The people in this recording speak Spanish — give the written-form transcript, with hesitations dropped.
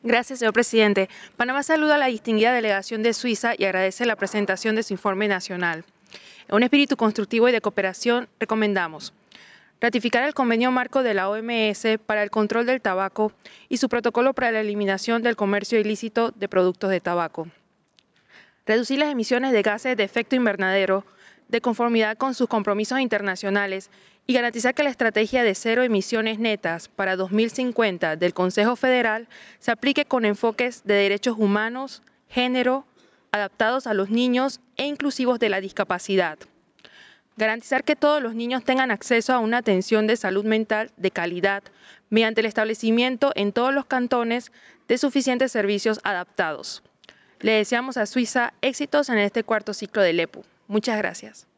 Gracias, señor presidente. Panamá saluda a la distinguida delegación de Suiza y agradece la presentación de su informe nacional. En un espíritu constructivo y de cooperación, recomendamos ratificar el convenio marco de la OMS para el control del tabaco y su protocolo para la eliminación del comercio ilícito de productos de tabaco. Reducir las emisiones de gases de efecto invernadero de conformidad con sus compromisos internacionales y garantizar que la estrategia de cero emisiones netas para 2050 del Consejo Federal se aplique con enfoques de derechos humanos, género, adaptados a los niños e inclusivos de la discapacidad. Garantizar que todos los niños tengan acceso a una atención de salud mental de calidad mediante el establecimiento en todos los cantones de suficientes servicios adaptados. Le deseamos a Suiza éxitos en este cuarto ciclo del EPU. Muchas gracias.